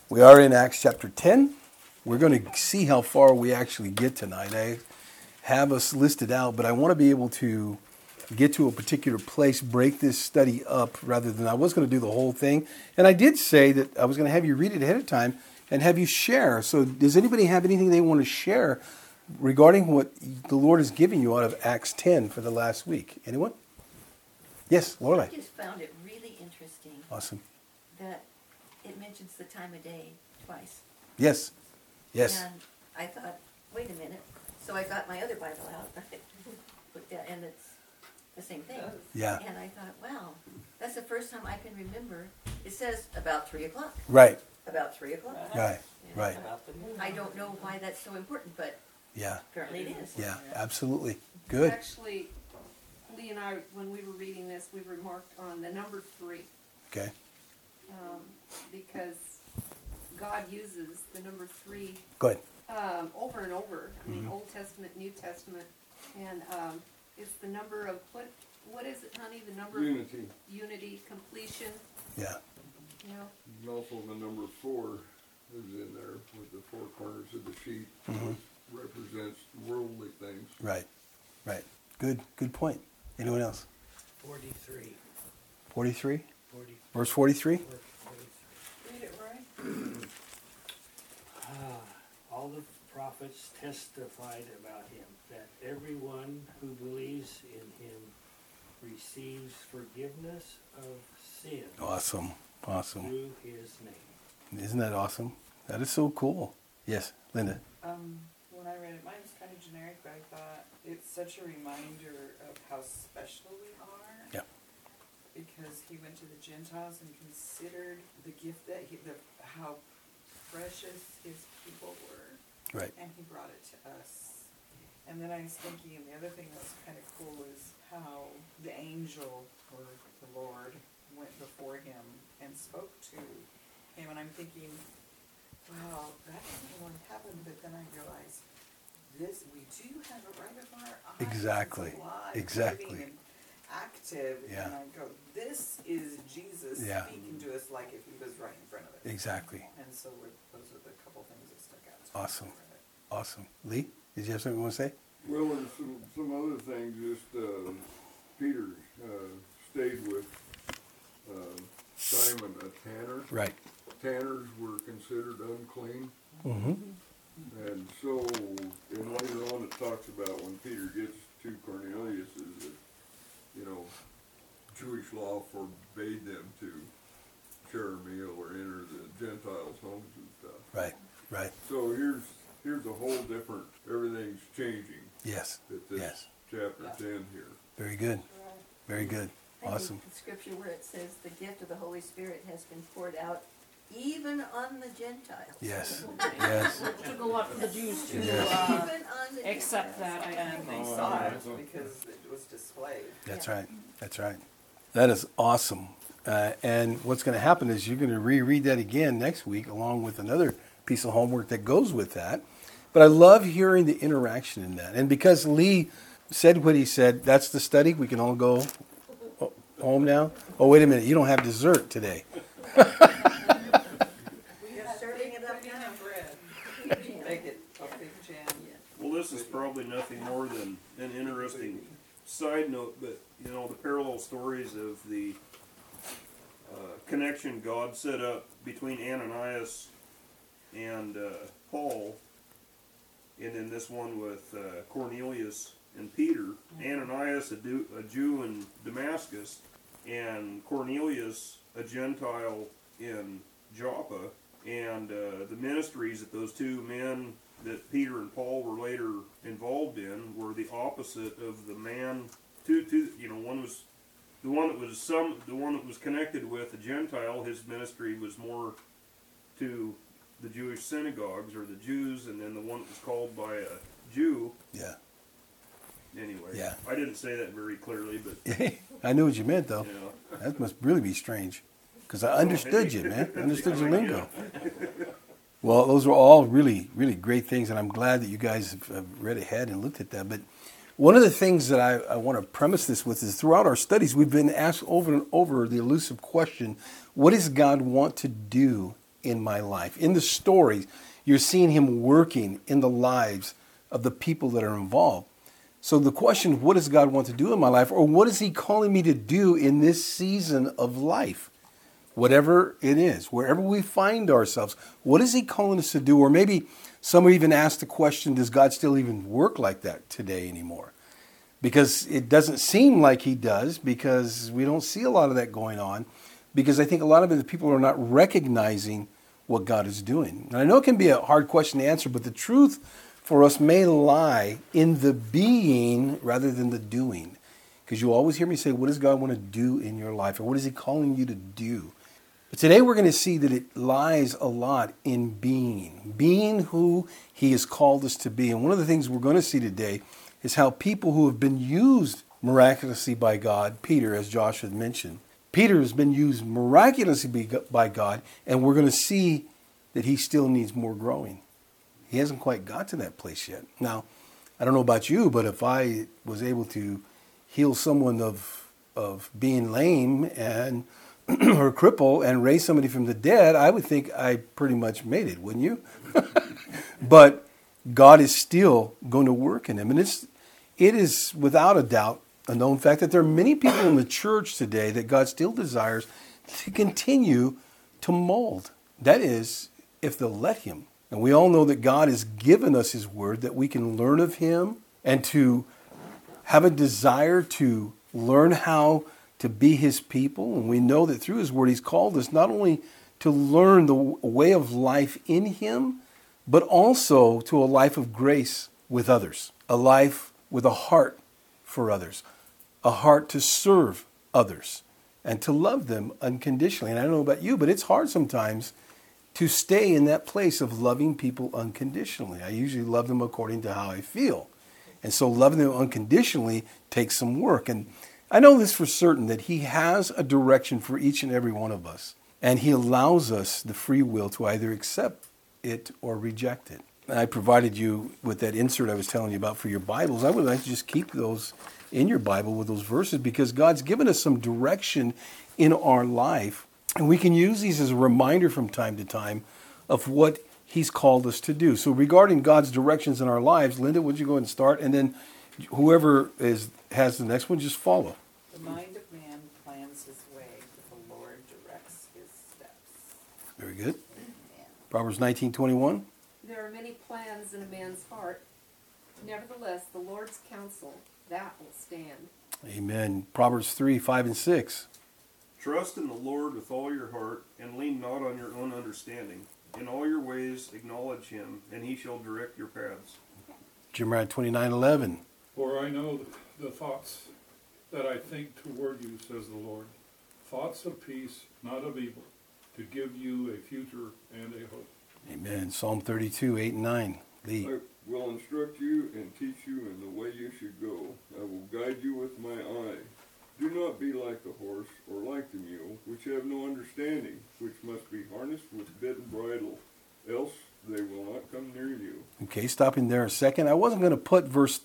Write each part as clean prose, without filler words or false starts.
We are in Acts chapter 10. We're going to see how far we actually get tonight. I have us listed out, but I want to be able to get to a particular place, break this study up rather than I was going to do the whole thing. And I did say that I was going to have you read it ahead of time and have you share. So does anybody have anything they want to share regarding what the Lord is giving you out of Acts 10 for the last week? Anyone? Yes, Lorelai. I just found it really interesting Awesome. that it mentions the time of day twice. Yes. Yes. And I thought, wait a minute. So I got my other Bible out, looked at, and it's the same thing. Yeah. And I thought, wow, that's the first time I can remember. It says about 3 o'clock. Right. About 3 o'clock. Right. Yeah. Right. I don't know why that's so important, but Yeah. apparently it is. Yeah. Absolutely. Good. Actually, Lee and I, when we were reading this, we remarked on the number 3, Okay. because God uses the number 3 Go ahead. over and over. I mean, Old Testament, New Testament, and it's the number of what is it, honey? The number Unity. of unity, completion. Yeah. You know, And also the number 4 is in there with the 4 corners of the sheet. Represents worldly things. Right. Right. Good. Good point. Anyone else? 43. 43? 40, Verse 43? 43. read it right. All the prophets testified about him, that everyone who believes in him receives forgiveness of sin Awesome. Awesome. through his name. Isn't that awesome? That is so cool. Yes, Linda. When I read it, mine was kind of generic, but I thought it's such a reminder of how special we are. Yeah. Because he went to the Gentiles and considered the gift that how precious his people were, Right. and he brought it to us. And then I was thinking, the other thing that was kind of cool is how the angel, or the Lord, went before him and spoke to him, and I'm thinking, wow, that doesn't want to happen, but then I realized, we do have it right before our eyes. Exactly. It's alive, Exactly. living and active, Yeah. and I go, this is Jesus Yeah. speaking to us like if he was right in front of us. Exactly. And so those are the couple things that stuck out to me Awesome. when I read it. Awesome. Lee, did you have something you want to say? Well, there's some other things. Just Peter stayed with Simon, a tanner. Right. Tanners were considered unclean. Mm-hmm. And so, and later on it talks about when Peter gets to Cornelius is that, Jewish law forbade them to share a meal or enter the Gentiles' homes and stuff. Right. Right. So here's a whole different, everything's changing Yes. at this Yes. chapter 10 here. Very good. Very good. I Awesome. think the scripture where it says the gift of the Holy Spirit has been poured out even on the Gentiles. Yes. Yes. It took a lot for the Jews to Yes. Even on the accept Gentiles. that. I And think. they saw it because it was displayed. That's right. That's right. That is awesome. And what's going to happen is you're going to reread that again next week along with another piece of homework that goes with that. But I love hearing the interaction in that. And because Lee said what he said, that's the study. We can all go home now. Oh, wait a minute. You don't have dessert today. You're serving it up now. Bread. Make it a big jam. Well, this is probably nothing more than an interesting side note, but the parallel stories of the connection God set up between Ananias and Paul, and then this one with Cornelius and Peter. Ananias, a Jew in Damascus, and Cornelius, a Gentile in Joppa, and the ministries that those two men that Peter and Paul were later involved in were the opposite of the man. One was the one that was connected with a Gentile. His ministry was more to the Jewish synagogues or the Jews, and then the one that was called by a Jew. Yeah. Anyway, Yeah. I didn't say that very clearly, but I knew what you meant, though. you know. That must really be strange. Because I understood you, man. I understood your lingo. Well, those were all really, really great things, and I'm glad that you guys have read ahead and looked at that. But one of the things that I want to premise this with is throughout our studies, we've been asked over and over the elusive question, what does God want to do in my life. In the stories, you're seeing him working in the lives of the people that are involved. So the question, what does God want to do in my life? Or what is he calling me to do in this season of life? Whatever it is, wherever we find ourselves, what is he calling us to do? Or maybe some even ask the question, does God still even work like that today anymore? Because it doesn't seem like he does, because we don't see a lot of that going on, because I think a lot of it, the people are not recognizing what God is doing. And I know it can be a hard question to answer, but the truth for us may lie in the being rather than the doing. Because you always hear me say, what does God want to do in your life? Or what is he calling you to do? But today we're going to see that it lies a lot in being who he has called us to be. And one of the things we're going to see today is how people who have been used miraculously by God, Peter, as Josh had mentioned, Peter has been used miraculously by God, and we're going to see that he still needs more growing. He hasn't quite got to that place yet. Now, I don't know about you, but if I was able to heal someone of being lame and or cripple and raise somebody from the dead, I would think I pretty much made it, wouldn't you? But God is still going to work in him. And it is without a doubt a known fact that there are many people in the church today that God still desires to continue to mold. That is, if they'll let him. And we all know that God has given us his word, that we can learn of him and to have a desire to learn how to be his people. And we know that through his word, he's called us not only to learn the way of life in him, but also to a life of grace with others, a life with a heart for others, a heart to serve others and to love them unconditionally. And I don't know about you, but it's hard sometimes to stay in that place of loving people unconditionally. I usually love them according to how I feel. And so loving them unconditionally takes some work. And I know this for certain, that he has a direction for each and every one of us. And he allows us the free will to either accept it or reject it. I provided you with that insert I was telling you about for your Bibles. I would like to just keep those in your Bible with those verses, because God's given us some direction in our life. And we can use these as a reminder from time to time of what he's called us to do. So regarding God's directions in our lives, Linda, would you go ahead and start? And then whoever has the next one, just follow. The mind of man plans his way, but the Lord directs his steps. Very good. Proverbs 19:21. There are many plans in a man's heart. Nevertheless, the Lord's counsel, that will stand. Amen. Proverbs 3:5 and 6. Trust in the Lord with all your heart, and lean not on your own understanding. In all your ways acknowledge him, and he shall direct your paths. Jeremiah 29:11. For I know the thoughts that I think toward you, says the Lord, thoughts of peace, not of evil, to give you a future and a hope. Amen. Psalm 32:8 and 9. Lee. I will instruct you and teach you in the way you should go. I will guide you with my eye. Do not be like the horse or like the mule, which have no understanding, which must be harnessed with bit and bridle, else they will not come near you. Okay, stopping there a second. I wasn't going to put verse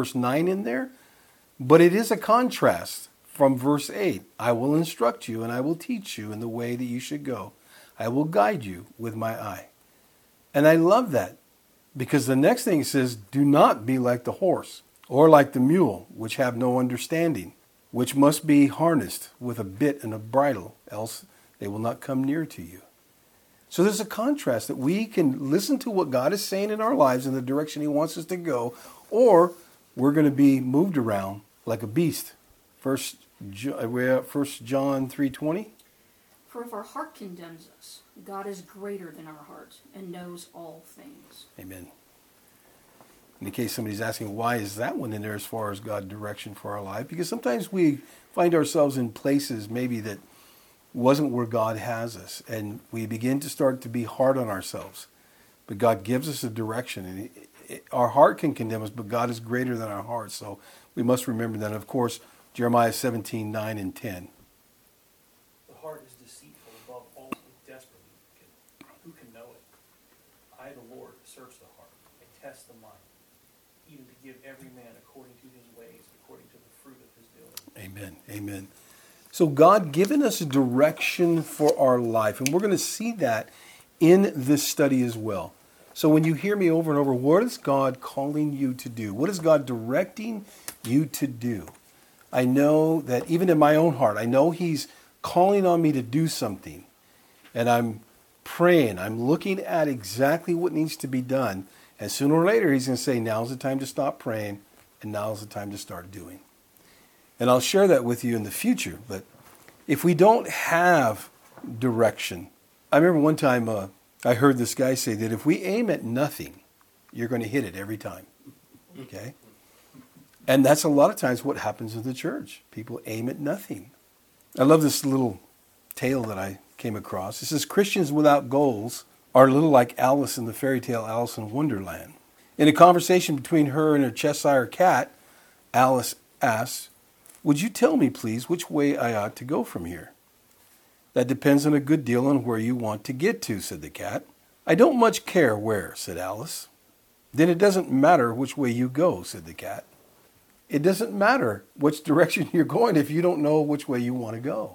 9 in there, but it is a contrast from verse 8. I will instruct you and I will teach you in the way that you should go. I will guide you with my eye. And I love that, because the next thing it says, do not be like the horse or like the mule, which have no understanding, which must be harnessed with a bit and a bridle, else they will not come near to you. So there's a contrast that we can listen to what God is saying in our lives in the direction he wants us to go, or we're going to be moved around like a beast. First John 3:20. For if our heart condemns us, God is greater than our heart and knows all things. Amen. In case somebody's asking, why is that one in there as far as God's direction for our life? Because sometimes we find ourselves in places maybe that wasn't where God has us, and we begin to start to be hard on ourselves. But God gives us a direction, and our heart can condemn us, but God is greater than our heart. So we must remember that. And of course, Jeremiah 17:9 and 10. The heart is deceitful above all things, desperately wicked. Who can know it? I, the Lord, search the heart. I test the mind, even to give every man according to his ways, according to the fruit of his doing. Amen. Amen. So God given us a direction for our life, and we're going to see that in this study as well. So when you hear me over and over, what is God calling you to do? What is God directing you to do? I know that even in my own heart, I know He's calling on me to do something. And I'm praying. I'm looking at exactly what needs to be done. And sooner or later, He's going to say, now's the time to stop praying, and now's the time to start doing. And I'll share that with you in the future. But if we don't have direction, I remember one time I heard this guy say that if we aim at nothing, you're going to hit it every time. Okay? And that's a lot of times what happens in the church. People aim at nothing. I love this little tale that I came across. It says, Christians without goals are a little like Alice in the fairy tale Alice in Wonderland. In a conversation between her and her Cheshire cat, Alice asks, would you tell me, please, which way I ought to go from here? That depends on a good deal on where you want to get to, said the cat. I don't much care where, said Alice. Then it doesn't matter which way you go, said the cat. It doesn't matter which direction you're going if you don't know which way you want to go.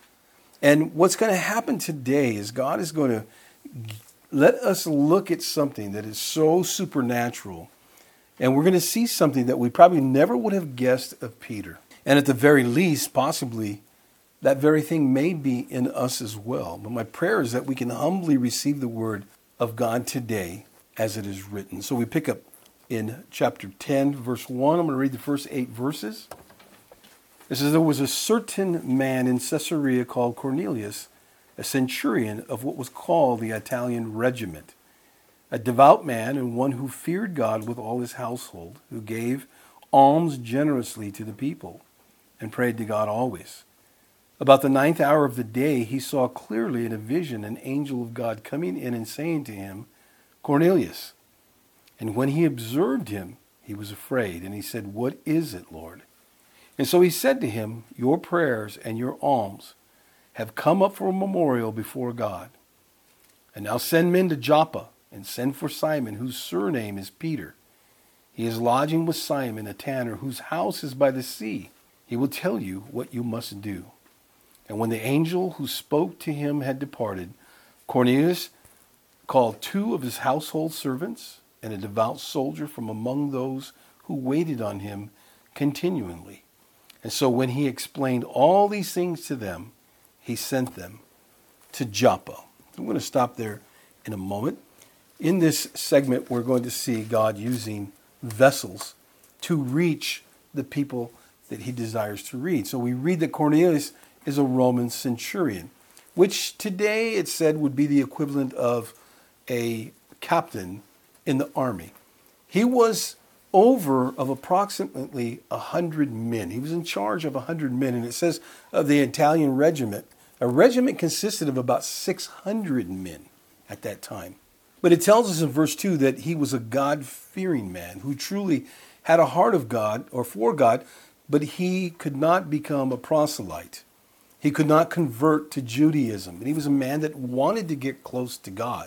And what's going to happen today is God is going to let us look at something that is so supernatural. And we're going to see something that we probably never would have guessed of Peter. And at the very least, possibly, that very thing may be in us as well. But my prayer is that we can humbly receive the word of God today as it is written. So we pick up in chapter 10, verse 1. I'm going to read the first 8 verses. It says, there was a certain man in Caesarea called Cornelius, a centurion of what was called the Italian regiment, a devout man and one who feared God with all his household, who gave alms generously to the people and prayed to God always. About the 9th hour of the day, he saw clearly in a vision an angel of God coming in and saying to him, Cornelius. And when he observed him, he was afraid, and he said, what is it, Lord? And so he said to him, your prayers and your alms have come up for a memorial before God. And now send men to Joppa, and send for Simon, whose surname is Peter. He is lodging with Simon, a tanner, whose house is by the sea. He will tell you what you must do. And when the angel who spoke to him had departed, Cornelius called 2 of his household servants and a devout soldier from among those who waited on him continually. And so when he explained all these things to them, he sent them to Joppa. I'm going to stop there in a moment. In this segment, we're going to see God using vessels to reach the people that he desires to reach. So we read that Cornelius is a Roman centurion, which today it said would be the equivalent of a captain in the army. He was over of approximately 100 men. He was in charge of 100 men, and it says of the Italian regiment, a regiment consisted of about 600 men at that time. But it tells us in verse 2 that he was a God-fearing man who truly had a heart of God or for God, but he could not become a proselyte. He could not convert to Judaism. And he was a man that wanted to get close to God.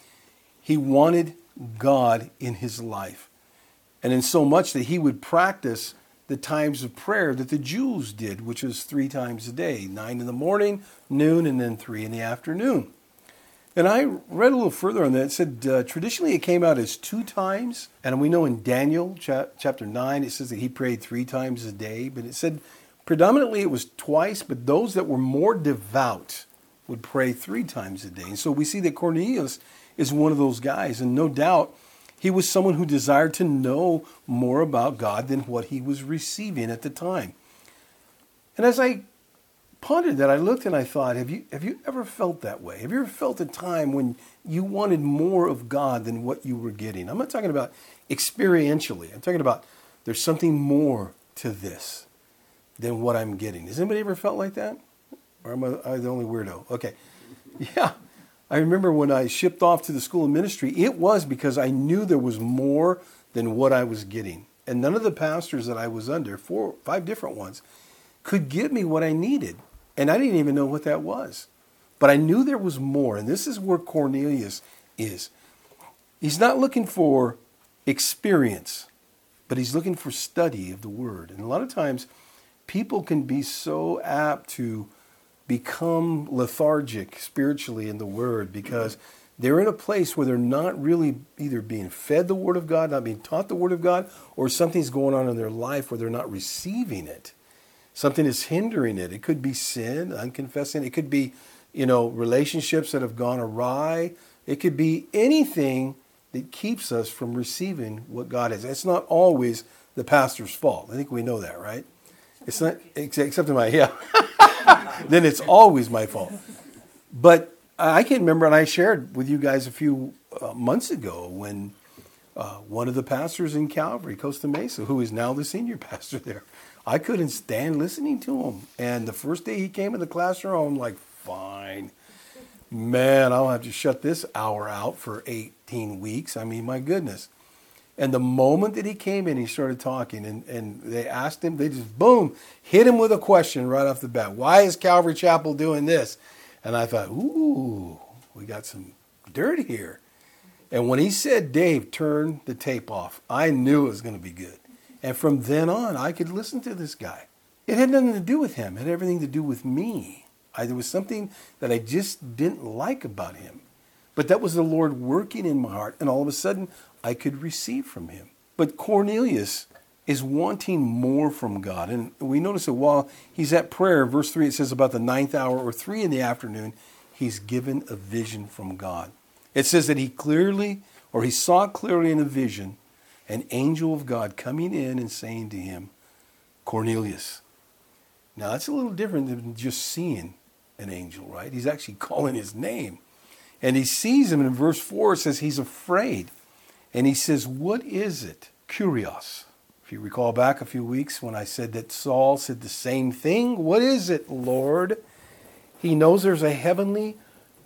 He wanted God in his life. And in so much that he would practice the times of prayer that the Jews did, which was 3 times a day, 9 in the morning, noon, and then 3 in the afternoon. And I read a little further on that. It said traditionally it came out as 2 times. And we know in Daniel chapter 9, it says that he prayed 3 times a day. But it said predominantly it was twice, but those that were more devout would pray 3 times a day. And so we see that Cornelius is one of those guys. And no doubt he was someone who desired to know more about God than what he was receiving at the time. And as I pondered that, I looked and I thought, have you ever felt that way? Have you ever felt a time when you wanted more of God than what you were getting? I'm not talking about experientially. I'm talking about there's something more to this than what I'm getting. Has anybody ever felt like that? Or am I the only weirdo? Okay. Yeah. I remember when I shipped off to the school of ministry, it was because I knew there was more than what I was getting. And none of the pastors that I was under, 4 or 5 different ones, could give me what I needed. And I didn't even know what that was. But I knew there was more. And this is where Cornelius is. He's not looking for experience, but he's looking for study of the word. And a lot of times, people can be so apt to become lethargic spiritually in the word because they're in a place where they're not really either being fed the Word of God, not being taught the Word of God, or something's going on in their life where they're not receiving it. Something is hindering it. It could be sin, unconfessed sin. It could be, relationships that have gone awry. It could be anything that keeps us from receiving what God has. It's not always the pastor's fault. I think we know that, right? It's not, except in my, yeah. Then it's always my fault. But I can remember, and I shared with you guys a few months ago when one of the pastors in Calvary, Costa Mesa, who is now the senior pastor there, I couldn't stand listening to him. And the first day he came in the classroom, I'm like, fine. Man, I'll have to shut this hour out for 18 weeks. I mean, my goodness. And the moment that he came in, he started talking, and they asked him, they just, boom, hit him with a question right off the bat. Why is Calvary Chapel doing this? And I thought, ooh, we got some dirt here. And when he said, Dave, turn the tape off, I knew it was going to be good. And from then on, I could listen to this guy. It had nothing to do with him. It had everything to do with me. There was something that I just didn't like about him. But that was the Lord working in my heart. And all of a sudden, I could receive from him. But Cornelius is wanting more from God. And we notice that while he's at prayer, verse 3, it says about the 9th hour or 3 in the afternoon, he's given a vision from God. It says that he saw clearly in a vision an angel of God coming in and saying to him, Cornelius. Now, that's a little different than just seeing an angel, right? He's actually calling his name. And he sees him, and in verse 4 it says he's afraid. And he says, what is it? Kurios. If you recall back a few weeks when I said that Saul said the same thing, what is it, Lord? He knows there's a heavenly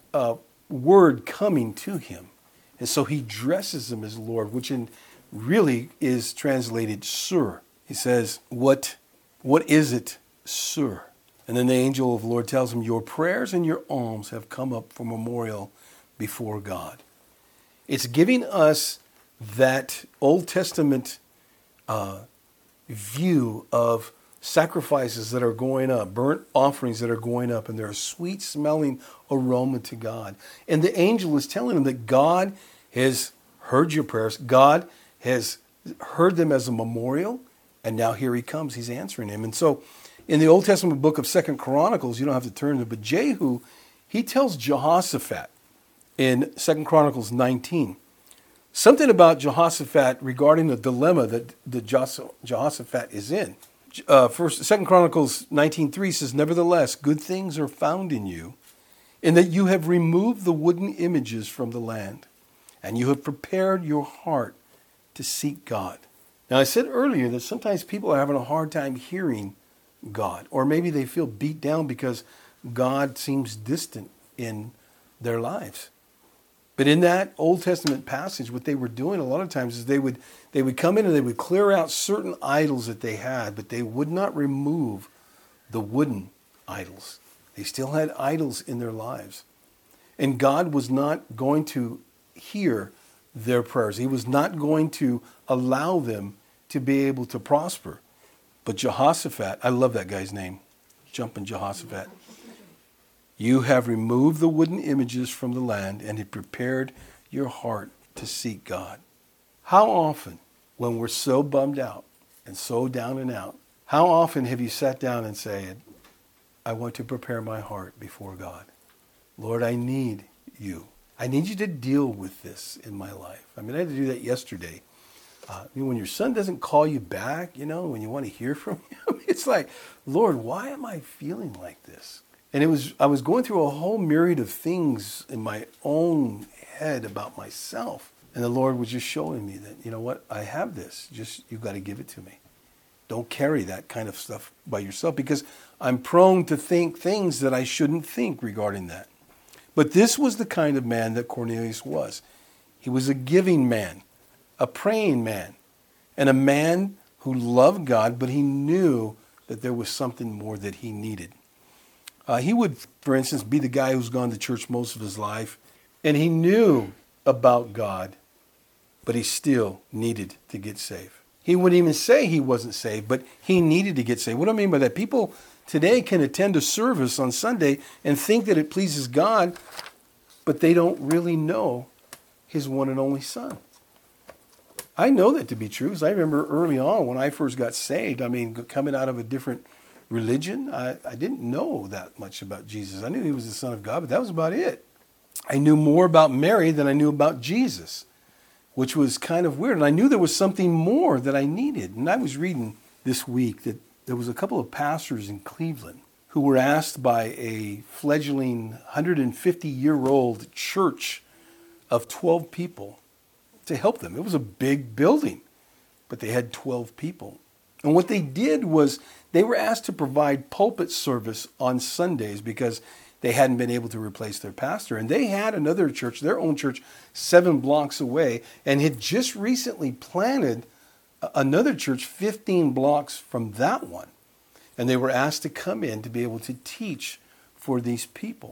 word coming to him. And so he dresses him as Lord, which really is translated Sir. He says, what is it, Sir? And then the angel of the Lord tells him, your prayers and your alms have come up for memorial before God. It's giving us that Old Testament view of sacrifices that are going up, burnt offerings that are going up, and they're a sweet-smelling aroma to God. And the angel is telling him that God has heard your prayers. God has heard them as a memorial, and now here he comes. He's answering him. And so in the Old Testament book of 2 Chronicles, you don't have to turn to it, but Jehu, he tells Jehoshaphat in 2 Chronicles 19, something about Jehoshaphat regarding the dilemma that Jehoshaphat is in. 2 Chronicles 19:3 says, nevertheless, good things are found in you, in that you have removed the wooden images from the land, and you have prepared your heart to seek God. Now, I said earlier that sometimes people are having a hard time hearing God, or maybe they feel beat down because God seems distant in their lives. But in that Old Testament passage, what they were doing a lot of times is they would come in and they would clear out certain idols that they had, but they would not remove the wooden idols. They still had idols in their lives. And God was not going to hear their prayers. He was not going to allow them to be able to prosper. But Jehoshaphat, I love that guy's name, Jumping Jehoshaphat. You have removed the wooden images from the land and have prepared your heart to seek God. How often, when we're so bummed out and so down and out, how often have you sat down and said, I want to prepare my heart before God. Lord, I need you. I need you to deal with this in my life. I mean, I had to do that yesterday. When your son doesn't call you back, when you want to hear from him, it's like, Lord, why am I feeling like this? And I was going through a whole myriad of things in my own head about myself. And the Lord was just showing me that, you know what, I have this. Just, you've got to give it to me. Don't carry that kind of stuff by yourself, because I'm prone to think things that I shouldn't think regarding that. But this was the kind of man that Cornelius was. He was a giving man, a praying man, and a man who loved God, but he knew that there was something more that he needed. He would, for instance, be the guy who's gone to church most of his life, and he knew about God, but he still needed to get saved. He wouldn't even say he wasn't saved, but he needed to get saved. What do I mean by that? People today can attend a service on Sunday and think that it pleases God, but they don't really know his one and only Son. I know that to be true, because I remember early on when I first got saved, I mean, coming out of a different religion, I didn't know that much about Jesus. I knew he was the Son of God, but that was about it. I knew more about Mary than I knew about Jesus, which was kind of weird. And I knew there was something more that I needed. And I was reading this week that there was a couple of pastors in Cleveland who were asked by a fledgling 150-year-old church of 12 people to help them. It was a big building, but they had 12 people. And what they did was they were asked to provide pulpit service on Sundays because they hadn't been able to replace their pastor. And they had another church, their own church, 7 blocks away, and had just recently planted another church 15 blocks from that one. And they were asked to come in to be able to teach for these people.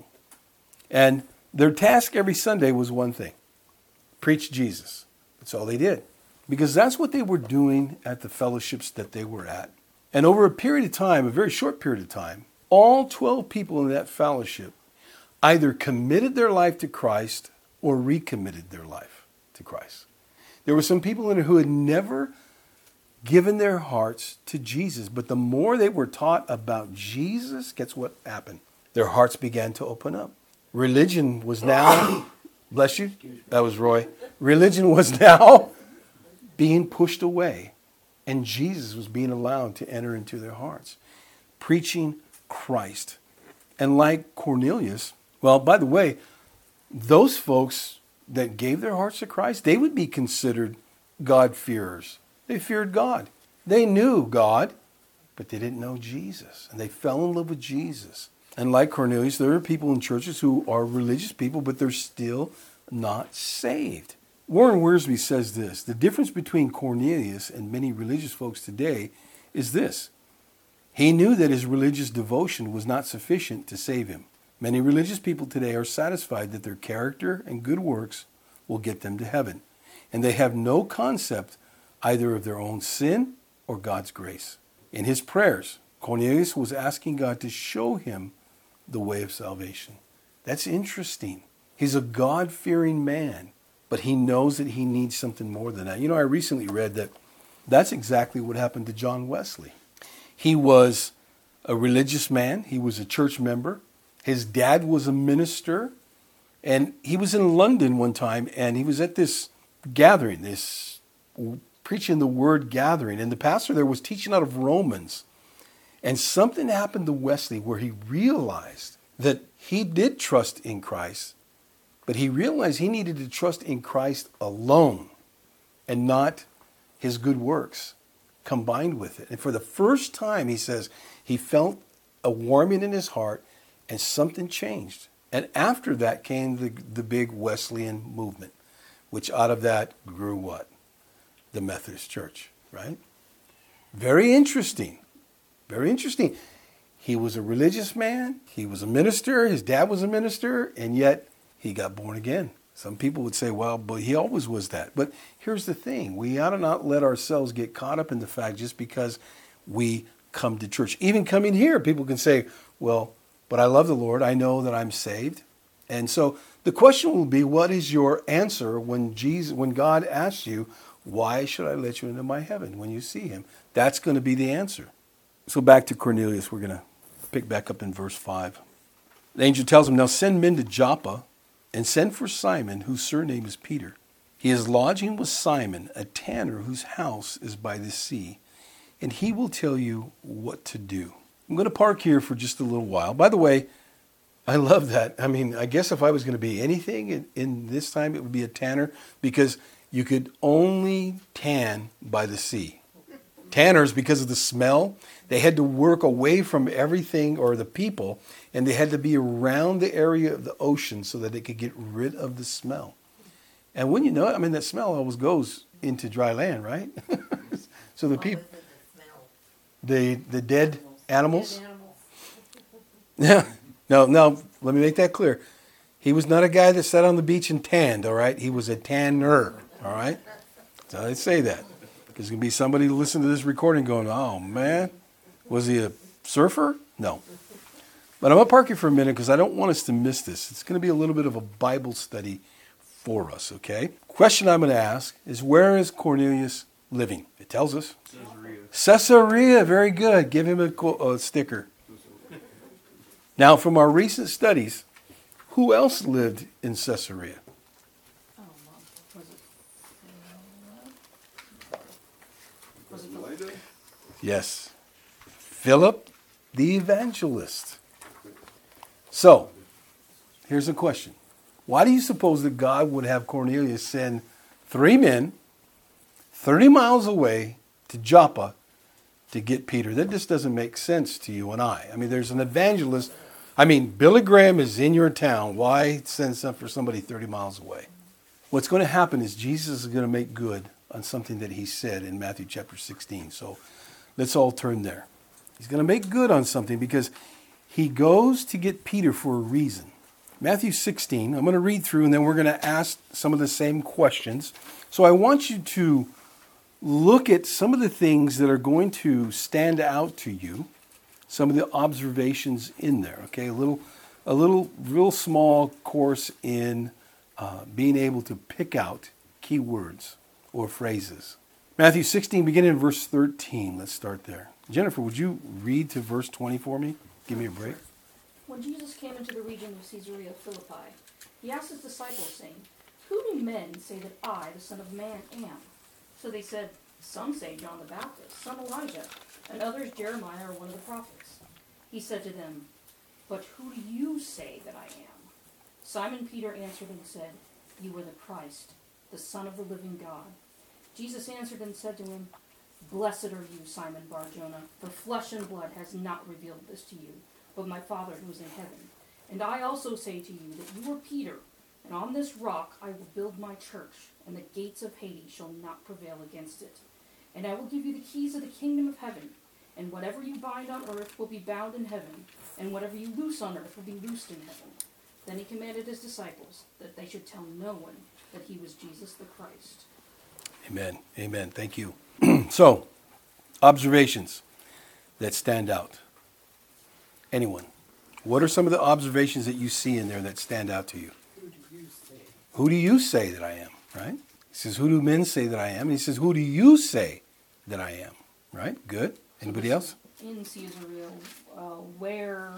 And their task every Sunday was one thing: preach Jesus. That's all they did. Because that's what they were doing at the fellowships that they were at. And over a period of time, a very short period of time, all 12 people in that fellowship either committed their life to Christ or recommitted their life to Christ. There were some people in it who had never given their hearts to Jesus. But the more they were taught about Jesus, guess what happened? Their hearts began to open up. Religion was now, bless you, that was Roy. Religion was now being pushed away, and Jesus was being allowed to enter into their hearts, preaching Christ. And like Cornelius, well, by the way, those folks that gave their hearts to Christ, they would be considered God-fearers. They feared God. They knew God, but they didn't know Jesus. And they fell in love with Jesus. And like Cornelius, there are people in churches who are religious people, but they're still not saved. Warren Wiersbe says this: the difference between Cornelius and many religious folks today is this: he knew that his religious devotion was not sufficient to save him. Many religious people today are satisfied that their character and good works will get them to heaven, and they have no concept either of their own sin or God's grace. In his prayers, Cornelius was asking God to show him the way of salvation. That's interesting. He's a God-fearing man, but he knows that he needs something more than that. You know, I recently read that that's exactly what happened to John Wesley. He was a religious man. He was a church member. His dad was a minister. And he was in London one time, and he was at this gathering, this preaching the word gathering. And the pastor there was teaching out of Romans. And something happened to Wesley where he realized that he did trust in Christ, but he realized he needed to trust in Christ alone and not his good works combined with it. And for the first time, he says, he felt a warming in his heart and something changed. And after that came the big Wesleyan movement, which out of that grew what? The Methodist Church, right? Very interesting. Very interesting. He was a religious man. He was a minister. His dad was a minister. And yet he got born again. Some people would say, well, but he always was that. But here's the thing. We ought to not let ourselves get caught up in the fact just because we come to church. Even coming here, people can say, well, but I love the Lord. I know that I'm saved. And so the question will be, what is your answer when God asks you, why should I let you into my heaven when you see him? That's going to be the answer. So back to Cornelius, we're going to pick back up in verse 5. The angel tells him, now send men to Joppa and send for Simon, whose surname is Peter. He is lodging with Simon, a tanner whose house is by the sea, and he will tell you what to do. I'm going to park here for just a little while. By the way, I love that. I mean, I guess if I was going to be anything in this time, it would be a tanner, because you could only tan by the sea. Tanners, because of the smell, they had to work away from everything or the people, and they had to be around the area of the ocean so that they could get rid of the smell. And when you know it, I mean, that smell always goes into dry land, right? So the people, the dead animals. Yeah. No, let me make that clear. He was not a guy that sat on the beach and tanned, all right? He was a tanner, all right? So I say that. There's going to be somebody listening to this recording going, oh, man, was he a surfer? No. But I'm going to park you for a minute because I don't want us to miss this. It's going to be a little bit of a Bible study for us, okay? Question I'm going to ask is, where is Cornelius living? It tells us. Caesarea, very good. Give him a sticker. Now, from our recent studies, who else lived in Caesarea? Oh, was it Lida? Yes. Philip the evangelist. So, here's a question. Why do you suppose that God would have Cornelius send 3 men 30 miles away to Joppa to get Peter? That just doesn't make sense to you and I. I mean, there's an evangelist. I mean, Billy Graham is in your town. Why send some for somebody 30 miles away? What's going to happen is Jesus is going to make good on something that he said in Matthew chapter 16. So let's all turn there. He's going to make good on something because he goes to get Peter for a reason. Matthew 16, I'm going to read through and then we're going to ask some of the same questions. So I want you to look at some of the things that are going to stand out to you, some of the observations in there, okay? A little real small course in being able to pick out key words or phrases. Matthew 16, beginning in verse 13. Let's start there. Jennifer, would you read to verse 20 for me? Give me a break. When Jesus came into the region of Caesarea Philippi, he asked his disciples, saying, "Who do men say that I, the Son of Man, am?" So they said, "Some say John the Baptist, some Elijah, and others Jeremiah or one of the prophets." He said to them, "But who do you say that I am?" Simon Peter answered and said, "You are the Christ, the Son of the living God." Jesus answered and said to him, "Blessed are you, Simon Bar-Jonah, for flesh and blood has not revealed this to you, but my Father who is in heaven. And I also say to you that you are Peter, and on this rock I will build my church, and the gates of Hades shall not prevail against it. And I will give you the keys of the kingdom of heaven, and whatever you bind on earth will be bound in heaven, and whatever you loose on earth will be loosed in heaven." Then he commanded his disciples that they should tell no one that he was Jesus the Christ. Amen. Amen. Thank you. So, observations that stand out. Anyone? What are some of the observations that you see in there that stand out to you? Who do you say? Who do you say that I am? Right? He says, who do men say that I am? And he says, who do you say that I am? Right? Good. Anybody else? In Caesarea, where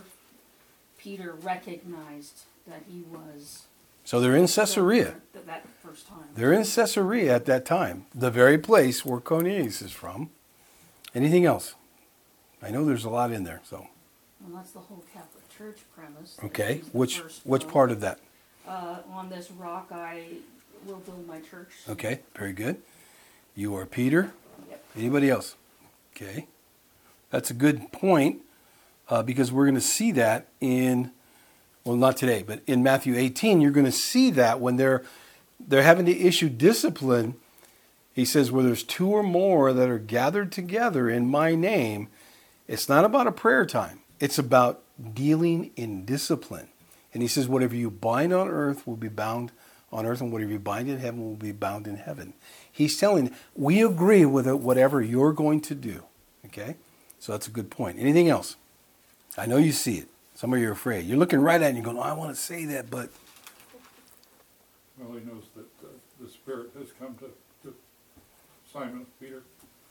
Peter recognized that he was So they're in Caesarea. that first time. They're in Caesarea at that time. The very place where Cornelius is from. Anything else? I know there's a lot in there. So, Well, that's the whole Catholic Church premise. that okay. he's the Which first part of that? On this rock I will build my church. Okay. Very good. You are Peter. Yep. Anybody else? Okay. That's a good point because we're going to see that in, well, not today, but in Matthew 18, you're going to see that when they're having to issue discipline. He says, where there's 2 or more that are gathered together in my name, it's not about a prayer time. It's about dealing in discipline. And he says, whatever you bind on earth will be bound on earth, and whatever you bind in heaven will be bound in heaven. He's telling, we agree with whatever you're going to do. Okay? So that's a good point. Anything else? I know you see it. Some of you are afraid. You're looking right at it and you're going, oh, I want to say that, but... Well, he knows that the Spirit has come to Simon Peter.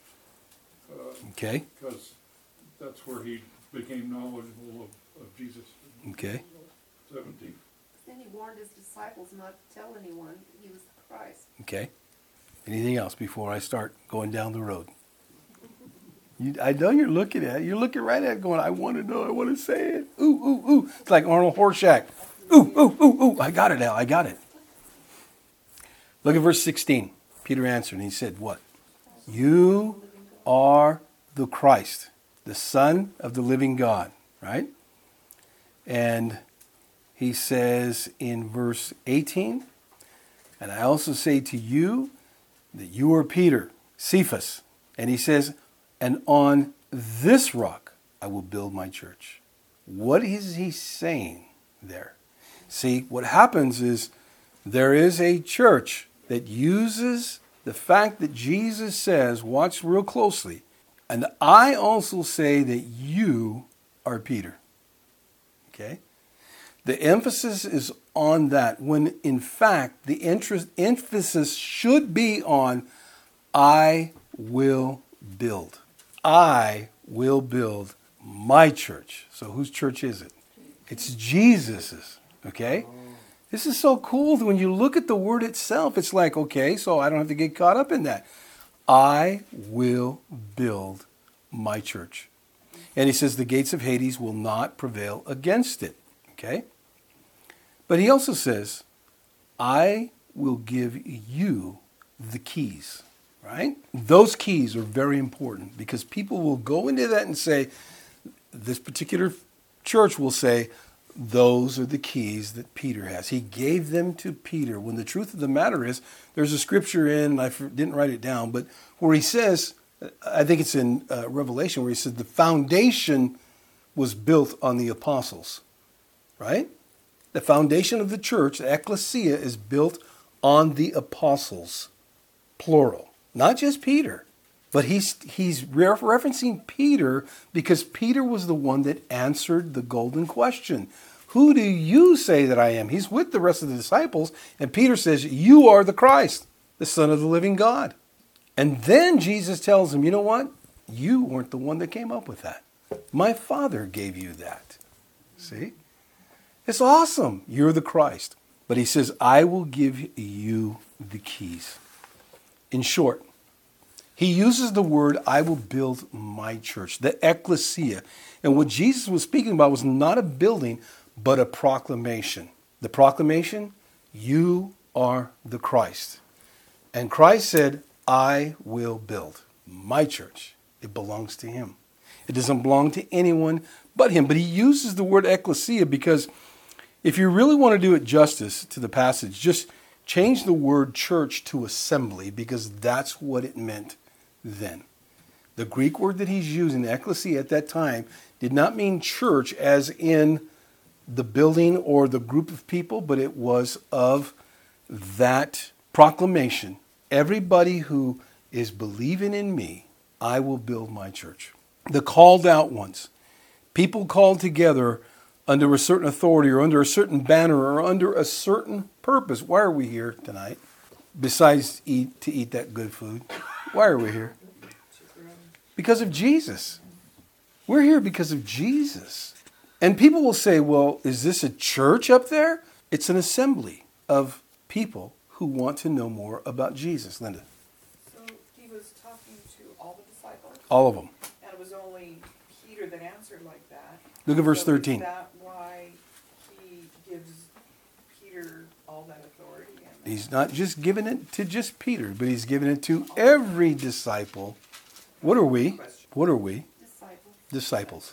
Okay. Because that's where he became knowledgeable of Jesus. Okay. 17. Then he warned his disciples not to tell anyone that he was the Christ. Okay. Anything else before I start going down the road? I know you're looking at it. You're looking right at it going, I want to know. I want to say it. Ooh, ooh, ooh. It's like Arnold Horshack. Ooh, ooh, ooh, ooh. I got it, Al. I got it. Look at verse 16. Peter answered and he said, what? You are the Christ, the Son of the living God. Right? And he says in verse 18, and I also say to you that you are Peter, Cephas. And he says, and on this rock I will build my church. What is he saying there? See, what happens is there is a church that uses the fact that Jesus says, watch real closely, and I also say that you are Peter. Okay? The emphasis is on that, when in fact the emphasis should be on, I will build. I will build my church. So whose church is it? It's Jesus's. Okay? This is so cool. When you look at the word itself, it's like, okay, so I don't have to get caught up in that. I will build my church. And he says the gates of Hades will not prevail against it. Okay? But he also says, I will give you the keys. Right? Those keys are very important because people will go into that and say, this particular church will say, those are the keys that Peter has. He gave them to Peter. When the truth of the matter is, there's a scripture in, and I didn't write it down, but where he says, I think it's in Revelation, where he says the foundation was built on the apostles. Right? The foundation of the church, the ecclesia, is built on the apostles, plural. Not just Peter, but he's referencing Peter because Peter was the one that answered the golden question. Who do you say that I am? He's with the rest of the disciples, and Peter says, you are the Christ, the Son of the living God. And then Jesus tells him, you know what? You weren't the one that came up with that. My Father gave you that. See? It's awesome. You're the Christ. But he says, I will give you the keys. In short, he uses the word, I will build my church, the ecclesia. And what Jesus was speaking about was not a building, but a proclamation. The proclamation, you are the Christ. And Christ said, I will build my church. It belongs to him. It doesn't belong to anyone but him. But he uses the word ecclesia because if you really want to do it justice to the passage, just change the word church to assembly because that's what it meant then. The Greek word that he's using, ecclesia, at that time did not mean church as in the building or the group of people, but it was of that proclamation. Everybody who is believing in me, I will build my church. The called out ones, people called together under a certain authority or under a certain banner or under a certain purpose. Why are we here tonight? Besides to eat that good food. Why are we here? Because of Jesus. We're here because of Jesus. And people will say, well, is this a church up there? It's an assembly of people who want to know more about Jesus. Linda. So he was talking to all the disciples? All of them. And it was only Peter that answered like that. Look at verse So 13. Is that why he gives Peter all that authority? And He's not just giving it to just Peter, but he's giving it to every disciple. What are we? What are we? Disciples.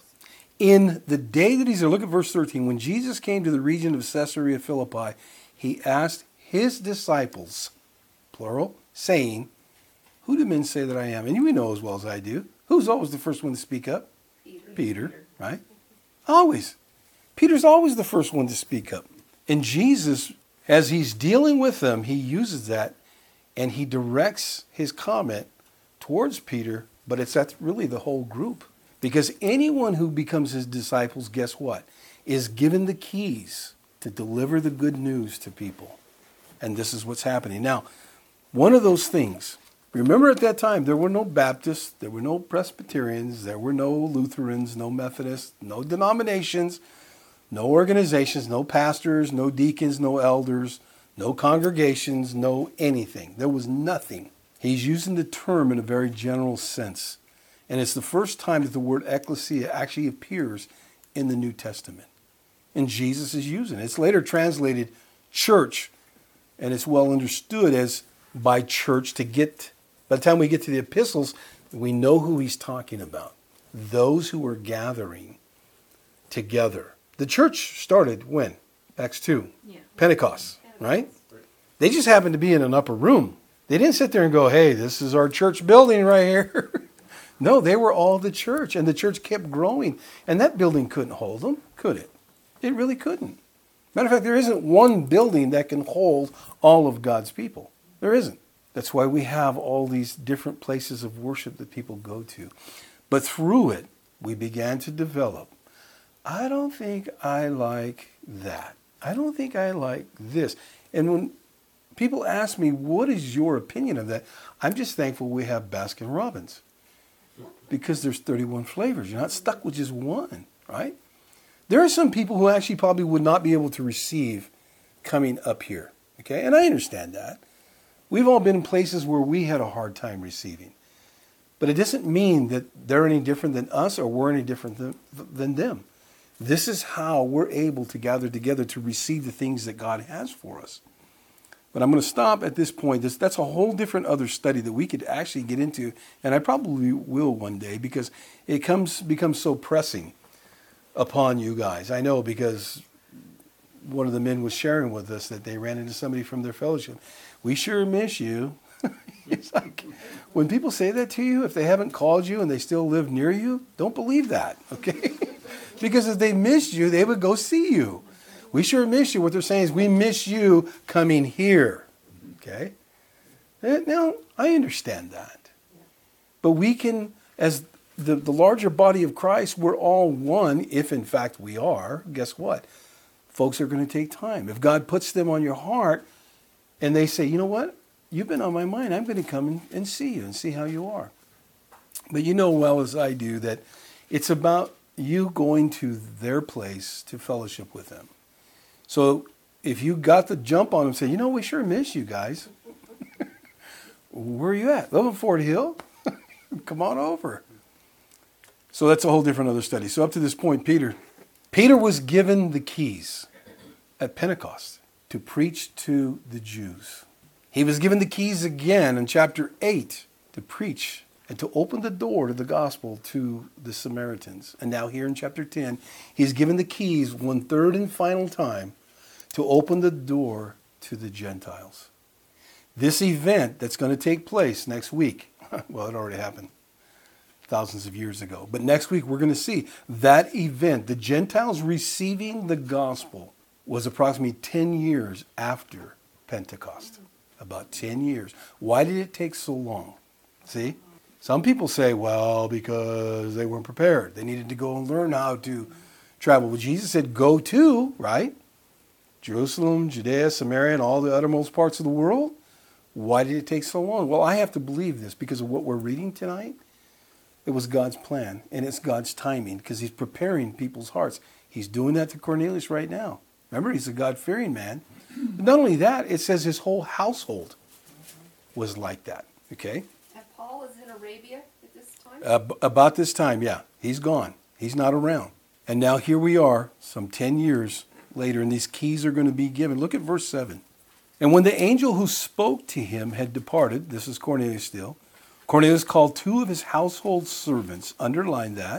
In the day that he's there, look at verse 13. When Jesus came to the region of Caesarea Philippi, he asked his disciples, plural, saying, who do men say that I am? And you know as well as I do. Who's always the first one to speak up? Peter, right? Always. Peter's always the first one to speak up. And Jesus, as he's dealing with them, he uses that and he directs his comment towards Peter, but it's at really the whole group. Because anyone who becomes his disciples, guess what? Is given the keys to deliver the good news to people. And this is what's happening. Now, one of those things, remember at that time, there were no Baptists, there were no Presbyterians, there were no Lutherans, no Methodists, no denominations, no organizations, no pastors, no deacons, no elders, no congregations, no anything. There was nothing. He's using the term in a very general sense. And it's the first time that the word ecclesia actually appears in the New Testament. And Jesus is using it. It's later translated church, and it's well understood as by church to get, by the time we get to the epistles, we know who he's talking about. Those who were gathering together. The church started when? Acts 2. Yeah. Pentecost, right? They just happened to be in an upper room. They didn't sit there and go, hey, this is our church building right here. No, they were all the church, and the church kept growing. And that building couldn't hold them, could it? It really couldn't. Matter of fact, there isn't one building that can hold all of God's people. There isn't. That's why we have all these different places of worship that people go to. But through it, we began to develop I don't think I like that. I don't think I like this. And when people ask me, what is your opinion of that? I'm just thankful we have Baskin Robbins because there's 31 flavors. You're not stuck with just one, right? There are some people who actually probably would not be able to receive coming up here, okay? And I understand that. We've all been in places where we had a hard time receiving. But it doesn't mean that they're any different than us or we're any different than them. This is how we're able to gather together to receive the things that God has for us. But I'm going to stop at this point. That's a whole different other study that we could actually get into, and I probably will one day because it becomes so pressing upon you guys. I know because one of the men was sharing with us that they ran into somebody from their fellowship. We sure miss you. It's like, when people say that to you, if they haven't called you and they still live near you, don't believe that, okay? Because if they missed you, they would go see you. We sure miss you. What they're saying is, we miss you coming here, okay? Now, I understand that. But we can, as the larger body of Christ, we're all one, if in fact we are. Guess what? Folks are going to take time. If God puts them on your heart and they say, you know what? You've been on my mind. I'm going to come and see you and see how you are. But you know well as I do that it's about you going to their place to fellowship with them. So if you got the jump on them and say, you know, we sure miss you guys. Where are you at? Live in Fort Hill? Come on over. So that's a whole different other study. So up to this point, Peter was given the keys at Pentecost to preach to the Jews. He was given the keys again in chapter 8 to preach and to open the door to the gospel to the Samaritans. And now here in chapter 10, he's given the keys one third and final time to open the door to the Gentiles. This event that's going to take place next week, well, it already happened thousands of years ago. But next week we're going to see that event, the Gentiles receiving the gospel, was approximately 10 years after Pentecost. About 10 years. Why did it take so long? See? Some people say, well, because they weren't prepared. They needed to go and learn how to travel. Well, Jesus said, go to, right? Jerusalem, Judea, Samaria, and all the uttermost parts of the world. Why did it take so long? Well, I have to believe this because of what we're reading tonight. It was God's plan, and it's God's timing because he's preparing people's hearts. He's doing that to Cornelius right now. Remember, he's a God-fearing man. But not only that, it says his whole household was like that. Okay? And Paul is in Arabia at this time? About this time, yeah. He's gone. He's not around. And now here we are, some 10 years later, and these keys are going to be given. Look at verse 7. And when the angel who spoke to him had departed, this is Cornelius still, Cornelius called 2 of his household servants, underline that,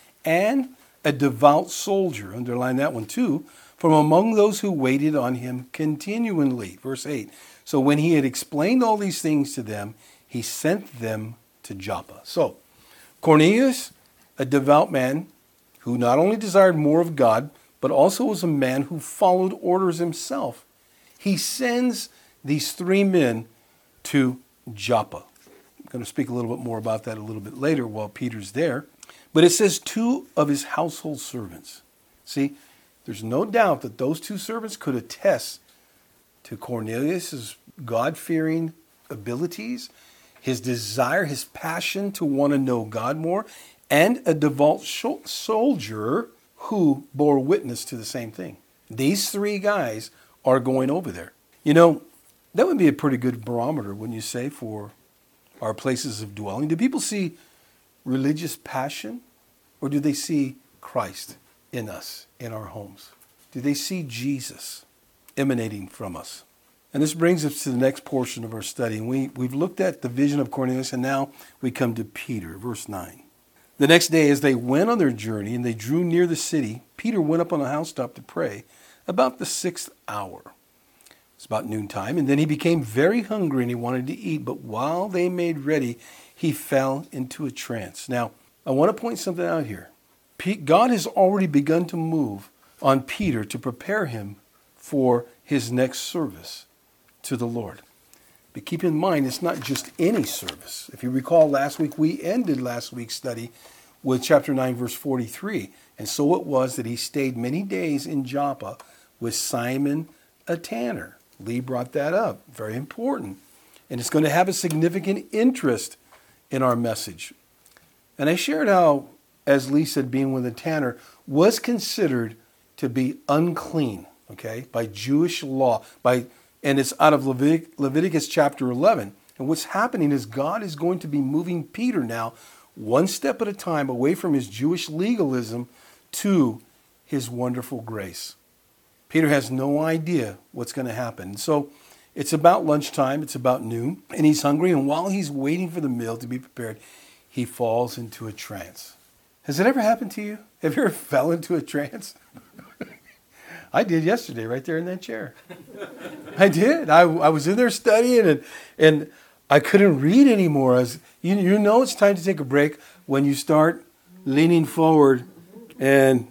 and a devout soldier, underline that one too, from among those who waited on him continually. Verse 8. So when he had explained all these things to them, he sent them to Joppa. So Cornelius, a devout man who not only desired more of God, but also was a man who followed orders himself. He sends these 3 men to Joppa. I'm going to speak a little bit more about that a little bit later while Peter's there. But it says 2 of his household servants. See, there's no doubt that those 2 servants could attest to Cornelius' God-fearing abilities, his desire, his passion to want to know God more, and a devout soldier who bore witness to the same thing. These 3 guys are going over there. You know, that would be a pretty good barometer, wouldn't you say, for our places of dwelling. Do people see religious passion, or do they see Christ in us, in our homes? Do they see Jesus emanating from us? And this brings us to the next portion of our study. And we've looked at the vision of Cornelius, and now we come to Peter, verse 9. The next day, as they went on their journey and they drew near the city, Peter went up on a housetop to pray about the 6th hour. It's about noontime, and then he became very hungry and he wanted to eat. But while they made ready, he fell into a trance. Now, I want to point something out here. God has already begun to move on Peter to prepare him for his next service to the Lord. But keep in mind, it's not just any service. If you recall last week, we ended last week's study with chapter 9, verse 43. And so it was that he stayed many days in Joppa with Simon a tanner. Lee brought that up. Very important. And it's going to have a significant interest in our message. And I shared how, as Lee said, being with a tanner was considered to be unclean, okay, by Jewish law. And it's out of Leviticus chapter 11. And what's happening is God is going to be moving Peter now one step at a time away from his Jewish legalism to his wonderful grace. Peter has no idea what's going to happen. So it's about lunchtime, it's about noon, and he's hungry. And while he's waiting for the meal to be prepared, he falls into a trance. Has it ever happened to you? Have you ever fell into a trance? I did yesterday right there in that chair. I did. I was in there studying and I couldn't read anymore. You know it's time to take a break when you start leaning forward. And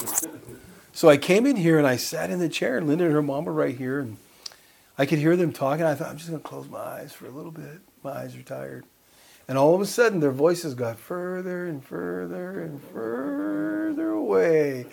so I came in here and I sat in the chair, and Linda and her mom were right here, and I could hear them talking. I thought, I'm just going to close my eyes for a little bit. My eyes are tired. And all of a sudden, their voices got further and further and further away.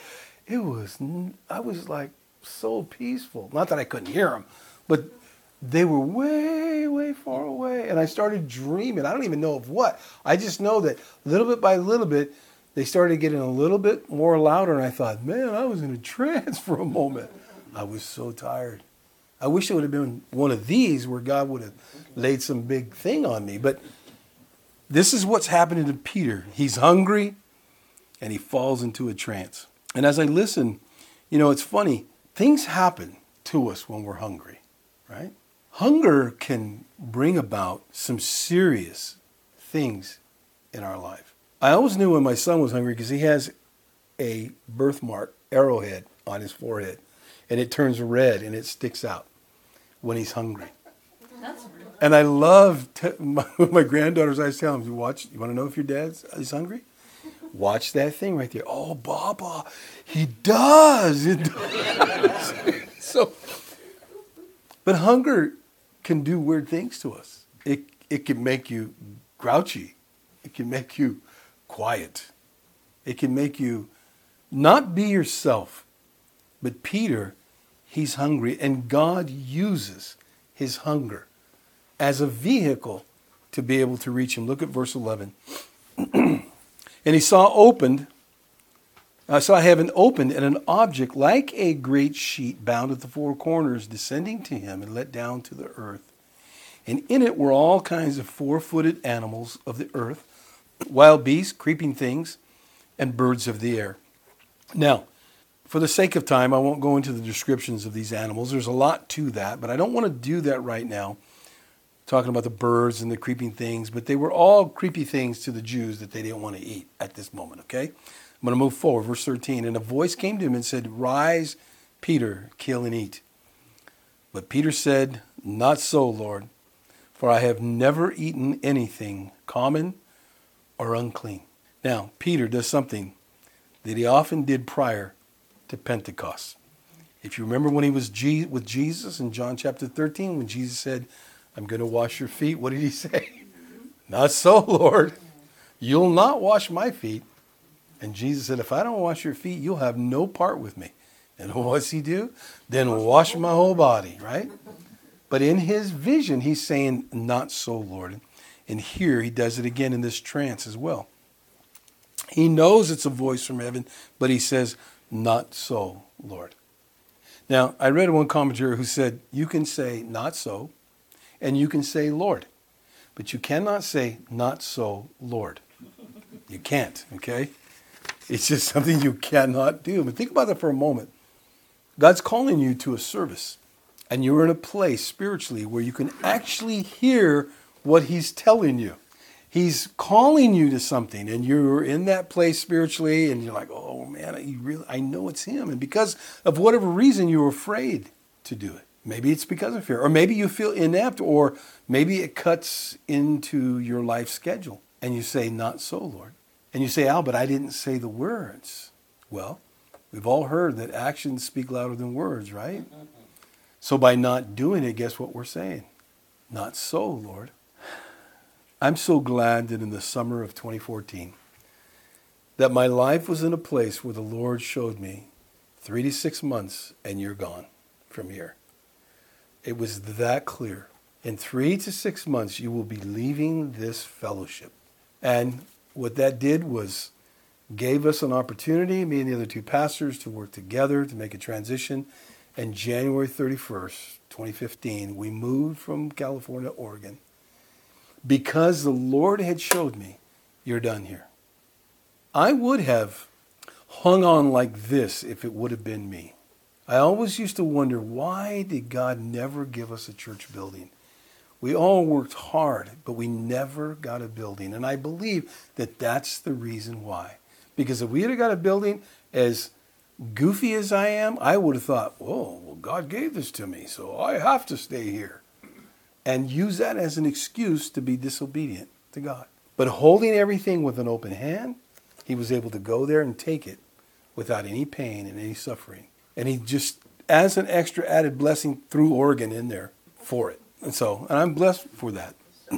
I was like so peaceful. Not that I couldn't hear them, but they were way, way far away. And I started dreaming. I don't even know of what. I just know that little bit by little bit, they started getting a little bit more louder. And I thought, man, I was in a trance for a moment. I was so tired. I wish it would have been one of these where God would have laid some big thing on me. But this is what's happening to Peter. He's hungry and he falls into a trance. And as I listen, it's funny. Things happen to us when we're hungry, right? Hunger can bring about some serious things in our life. I always knew when my son was hungry because he has a birthmark, arrowhead on his forehead, and it turns red and it sticks out when he's hungry. That's rude. And I love my granddaughters. I always tell them, you want to know if your dad is hungry? Watch that thing right there. Oh, Baba, he does. It does. But hunger can do weird things to us. It can make you grouchy. It can make you quiet. It can make you not be yourself. But Peter, he's hungry, and God uses his hunger as a vehicle to be able to reach him. Look at verse 11. And he saw heaven opened, and an object like a great sheet bound at the four corners descending to him and let down to the earth. And in it were all kinds of four-footed animals of the earth, wild beasts, creeping things, and birds of the air. Now, for the sake of time, I won't go into the descriptions of these animals. There's a lot to that, but I don't want to do that right now, talking about the birds and the creeping things. But they were all creepy things to the Jews that they didn't want to eat at this moment, okay? I'm going to move forward. Verse 13. And a voice came to him and said, "Rise, Peter, kill and eat." But Peter said, "Not so, Lord, for I have never eaten anything common or unclean." Now, Peter does something that he often did prior to Pentecost. If you remember when he was with Jesus in John chapter 13, when Jesus said, "I'm going to wash your feet," what did he say? "Not so, Lord. You'll not wash my feet." And Jesus said, "If I don't wash your feet, you'll have no part with me." And what's he do? "Then wash my whole body," right? But in his vision, he's saying, "Not so, Lord." And here he does it again in this trance as well. He knows it's a voice from heaven, but he says, "Not so, Lord." Now, I read one commentator who said, you can say "not so," and you can say "Lord," but you cannot say "not so, Lord." You can't, okay? It's just something you cannot do. But think about that for a moment. God's calling you to a service, and you're in a place spiritually where you can actually hear what he's telling you. He's calling you to something, and you're in that place spiritually, and you're like, "Oh man, I know it's him." And because of whatever reason, you're afraid to do it. Maybe it's because of fear, or maybe you feel inept, or maybe it cuts into your life schedule, and you say, "Not so, Lord." And you say, "Al, but I didn't say the words." Well, we've all heard that actions speak louder than words, right? So by not doing it, guess what we're saying? "Not so, Lord." I'm so glad that in the summer of 2014, that my life was in a place where the Lord showed me 3 to 6 months and you're gone from here. It was that clear. In 3 to 6 months, you will be leaving this fellowship. And what that did was gave us an opportunity, me and the other two pastors, to work together to make a transition. And January 31st, 2015, we moved from California, Oregon, because the Lord had showed me, you're done here. I would have hung on like this if it would have been me. I always used to wonder, why did God never give us a church building? We all worked hard, but we never got a building. And I believe that that's the reason why. Because if we had got a building, as goofy as I am, I would have thought, oh, well, God gave this to me, so I have to stay here. And use that as an excuse to be disobedient to God. But holding everything with an open hand, he was able to go there and take it without any pain and any suffering. And he just, as an extra added blessing, threw Oregon in there for it. And I'm blessed for that.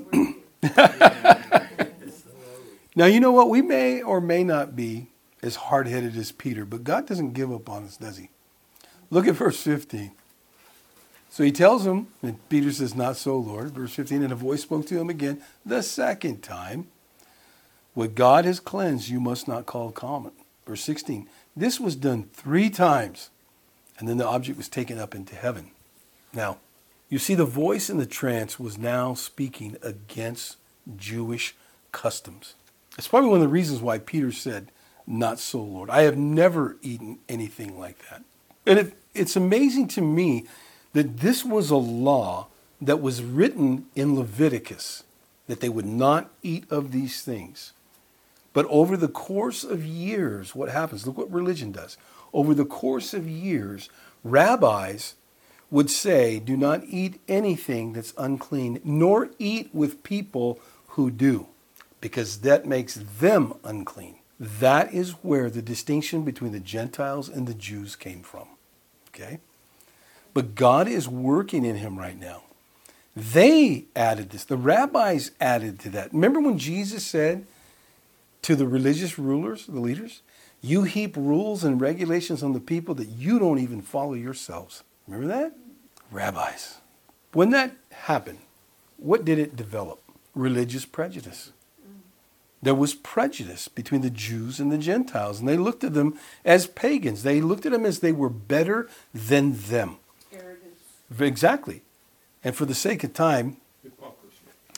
Now, you know what? We may or may not be as hard-headed as Peter, but God doesn't give up on us, does he? Look at verse 15. So he tells him, and Peter says, not so, Lord. Verse 15, and a voice spoke to him again the second time. What God has cleansed, you must not call common. Verse 16, this was done 3 times, and then the object was taken up into heaven. Now, you see, the voice in the trance was now speaking against Jewish customs. It's probably one of the reasons why Peter said, not so, Lord. I have never eaten anything like that. And it's amazing to me that this was a law that was written in Leviticus, that they would not eat of these things. But over the course of years, what happens? Look what religion does. Over the course of years, rabbis would say, do not eat anything that's unclean, nor eat with people who do, because that makes them unclean. That is where the distinction between the Gentiles and the Jews came from. Okay? But God is working in him right now. They added this. The rabbis added to that. Remember when Jesus said to the religious rulers, the leaders, you heap rules and regulations on the people that you don't even follow yourselves. Remember that? Rabbis. When that happened, what did it develop? Religious prejudice. There was prejudice between the Jews and the Gentiles, and they looked at them as pagans. They looked at them as they were better than them. Arrogance. Exactly. And for the sake of time, Hypocrisy.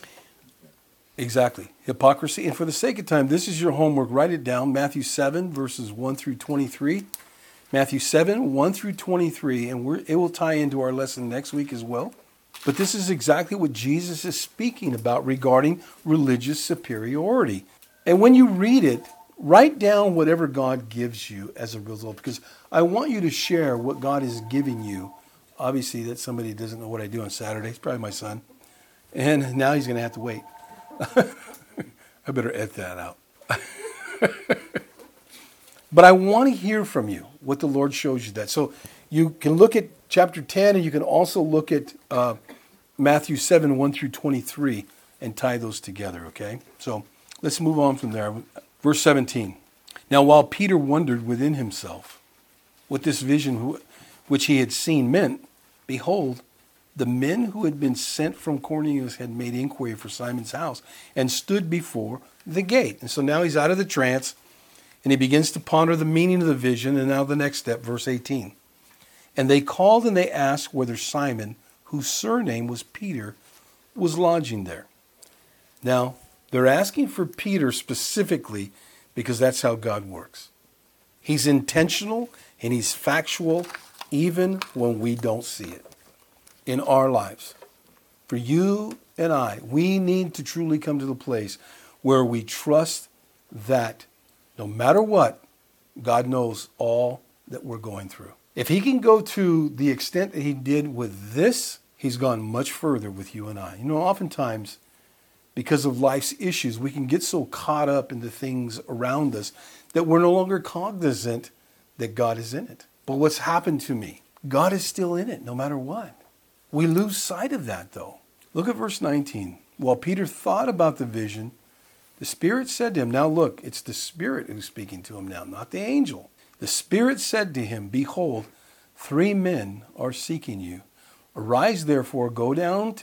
exactly, hypocrisy. And for the sake of time, this is your homework. Write it down. Matthew 7, verses 1 through 23. Matthew 7, 1 through 23. And it will tie into our lesson next week as well. But this is exactly what Jesus is speaking about regarding religious superiority. And when you read it, write down whatever God gives you as a result, because I want you to share what God is giving you. Obviously, that somebody doesn't know what I do on Saturdays, probably my son. And now he's going to have to wait. I better edit that out. But I want to hear from you what the Lord shows you that. So you can look at chapter 10, and you can also look at Matthew 7, 1 through 23, and tie those together, okay? So let's move on from there. Verse 17. Now, while Peter wondered within himself what this vision which he had seen meant, behold, the men who had been sent from Cornelius had made inquiry for Simon's house and stood before the gate. And so now he's out of the trance, and he begins to ponder the meaning of the vision. And now the next step, verse 18. And they called and they asked whether Simon, whose surname was Peter, was lodging there. Now, they're asking for Peter specifically because that's how God works. He's intentional and he's factual even when we don't see it in our lives. For you and I, we need to truly come to the place where we trust that no matter what, God knows all that we're going through. If he can go to the extent that he did with this, he's gone much further with you and I. You know, oftentimes, because of life's issues, we can get so caught up in the things around us that we're no longer cognizant that God is in it. But what's happened to me? God is still in it, no matter what. We lose sight of that, though. Look at verse 19. While Peter thought about the vision, The Spirit said to him, now look, it's the Spirit who's speaking to him now, not the angel. The Spirit said to him, behold, 3 men are seeking you. Arise therefore, go down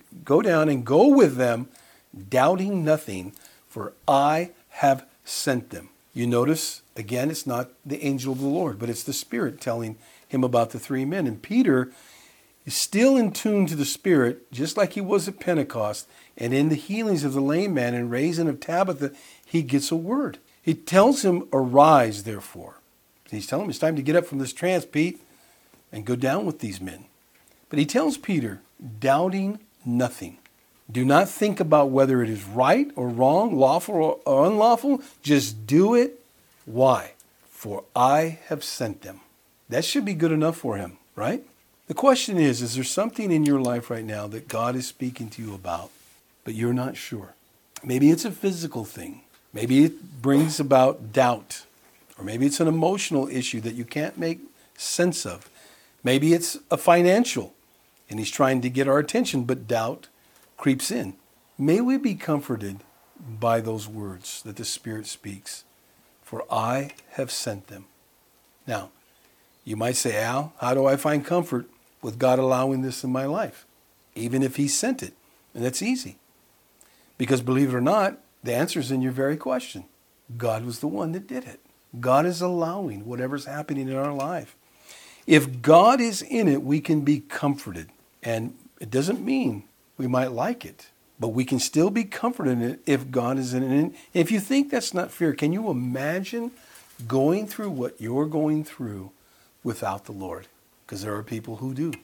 and go with them, doubting nothing, for I have sent them. You notice, again, it's not the angel of the Lord, but it's the Spirit telling him about the 3 men. And Peter is still in tune to the Spirit, just like he was at Pentecost. And in the healings of the lame man and raising of Tabitha, he gets a word. He tells him, arise, therefore. He's telling him it's time to get up from this trance, Pete, and go down with these men. But he tells Peter, doubting nothing. Do not think about whether it is right or wrong, lawful or unlawful. Just do it. Why? For I have sent them. That should be good enough for him, right? The question is there something in your life right now that God is speaking to you about, but you're not sure? Maybe it's a physical thing. Maybe it brings about doubt. Or maybe it's an emotional issue that you can't make sense of. Maybe it's a financial, and he's trying to get our attention, but doubt creeps in. May we be comforted by those words that the Spirit speaks. For I have sent them. Now, you might say, Al, how do I find comfort with God allowing this in my life? Even if he sent it. And that's easy. Because believe it or not, the answer is in your very question. God was the one that did it. God is allowing whatever's happening in our life. If God is in it, we can be comforted. And it doesn't mean we might like it, but we can still be comforted in it if God is in it. And if you think that's not fair, can you imagine going through what you're going through without the Lord? Because there are people who do.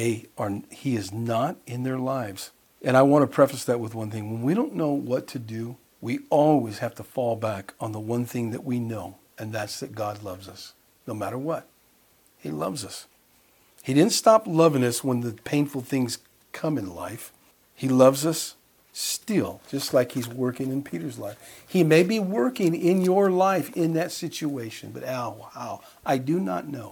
He is not in their lives. And I want to preface that with one thing. When we don't know what to do, we always have to fall back on the one thing that we know, and that's that God loves us, no matter what. He loves us. He didn't stop loving us when the painful things come in life. He loves us still, just like he's working in Peter's life. He may be working in your life in that situation, but how? I do not know.